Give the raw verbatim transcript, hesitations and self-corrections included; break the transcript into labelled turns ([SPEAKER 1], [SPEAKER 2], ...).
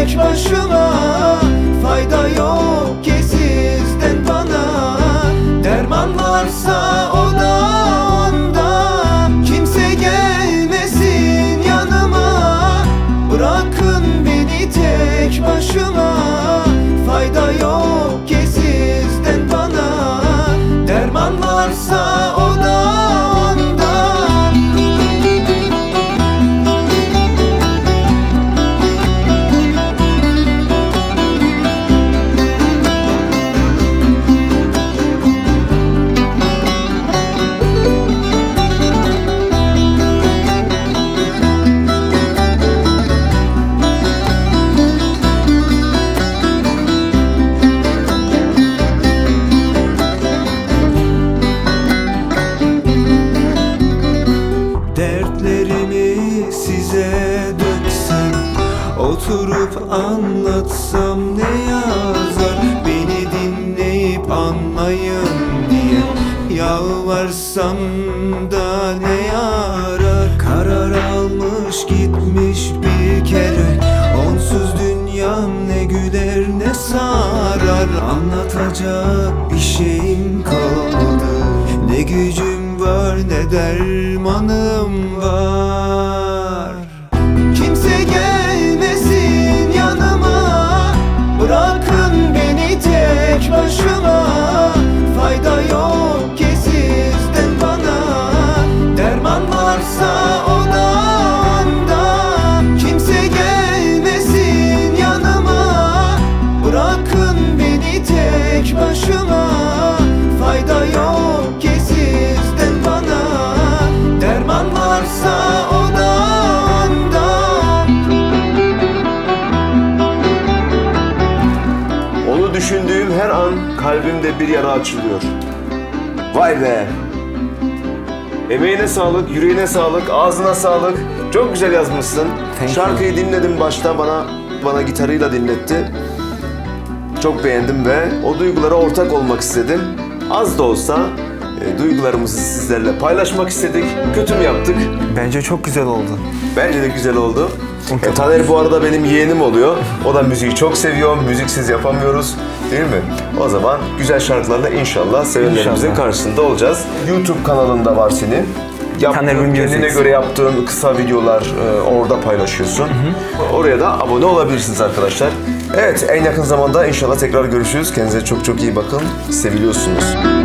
[SPEAKER 1] tek başıma. Fayda yok ki sizden bana. Derman varsa o da onda. Kimse gelmesin yanıma. Bırakın beni tek başıma. Fayda yok ki sizden bana. Derman varsa o da onda. Dertlerimi size döksem, oturup anlatsam ne yazar? Beni dinleyip anlayın diye yalvarsam da ne yarar? Karar almış gitmiş bir kere, onsuz dünyam ne güler ne sarar. Anlatacak bir şeyim kalmadı, ne gücüm var ne dermanım var. Kimse gelmesin yanıma. Bırakın beni tek başıma. Fayda yok ki sizden bana. Derman varsa o da onda. Kimse gelmesin yanıma. Bırakın beni tek başıma. Fayda yok ki sizden bana. Derman varsa o da onda.
[SPEAKER 2] Onu düşündüğüm her an kalbimde bir yara açılıyor. Vay be! Emeğine sağlık, yüreğine sağlık, ağzına sağlık. Çok güzel yazmışsın.
[SPEAKER 3] Thank
[SPEAKER 2] Şarkıyı dinledim baştan, bana bana gitarıyla dinletti. Çok beğendim ve o duygulara ortak olmak istedim. Az da olsa e, duygularımızı sizlerle paylaşmak istedik. Kötü mü yaptık?
[SPEAKER 3] Bence çok güzel oldu.
[SPEAKER 2] Bence de güzel oldu. E, Taner bu arada benim yeğenim oluyor. O da müziği çok seviyor. Müziksiz yapamıyoruz. Değil mi? O zaman güzel şarkılarla inşallah sevenlerimizin
[SPEAKER 3] İnşallah.
[SPEAKER 2] karşısında olacağız. YouTube kanalında var senin. Yaptığın,
[SPEAKER 3] Taner Ünlü
[SPEAKER 2] kendine
[SPEAKER 3] Müzik.
[SPEAKER 2] göre yaptığın kısa videolar e, orada paylaşıyorsun. Hı hı. Oraya da abone olabilirsiniz arkadaşlar. Evet, en yakın zamanda inşallah tekrar görüşürüz. Kendinize çok çok iyi bakın. Seviliyorsunuz.